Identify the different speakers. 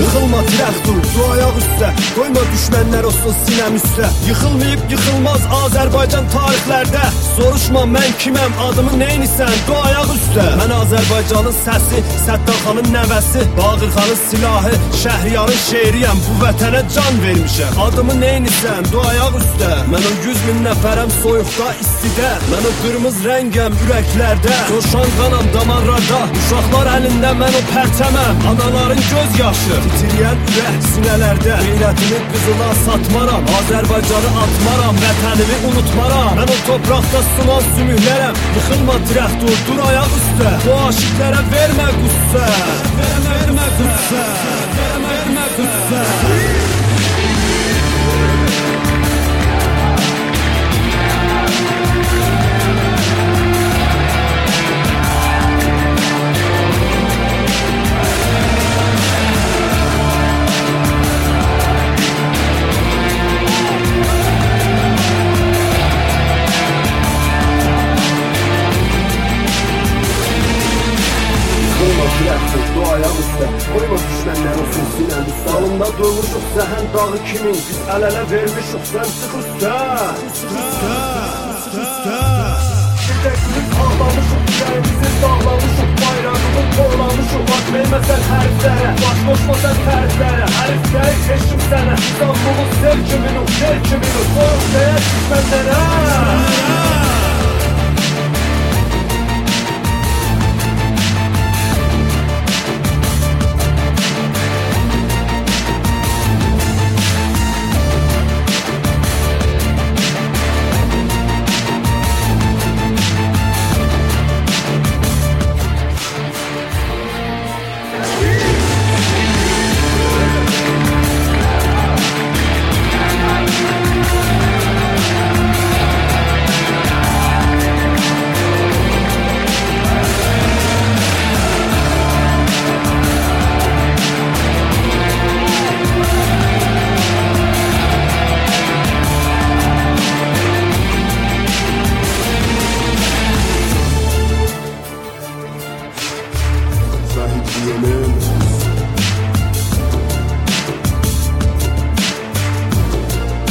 Speaker 1: Yıxılma tirək dur, du ayaq üstə, qoyma düşmənlər olsun sinəm üstə. Yıxılmayıb yıxılmaz Azərbaycan tarixlərdə. Soruşma mən kiməm, adımı neynisən, du ayaq üstə. Mən Azərbaycanın səsi, Səttarxanın nəvəsi, Bağırxanın silahı, Şəhriyarın şeiriyəm, bu vətənə can vermişəm. Adımı neynisən, du ayaq üstə. Mən o 100 min nəfərəm soyuqda, istidə. Mən o qırmız rəngəm ürəklərdə, coşan qanam damarlarda. Uşaqlar əlində mən o pərçəməm, anaların göz yaşı, titriyən ürək sinələrdə. Qeyrətimi qızıla satmaram, Azərbaycanı atmaram, vətənimi unutmaram. Mən o topraqda sunan sümüklərəm, yıxılma dirək dur, dur ayaq üstə. Bu aşıqlərə vermə qüssə, vermə qüssə, vermə qüssə. Du ayaq üstə, qoyma düşmənlər olsun sinəm üstə. Dalında durmuşuq zəhən dağı kimin, biz əl-ələ vermişuq, sən çıx üstə. Bir də gülüb ağlamışuq, ürəyimizi dağlamışuq, bayrağımızı torlamışuq. Baş verməsən hərflərə, baş qoşmasən təriflərə, hərfləri keşim sənə. İstanbul'un sev kimin o, sev kimin o, soyuq deyər düşmənlərə.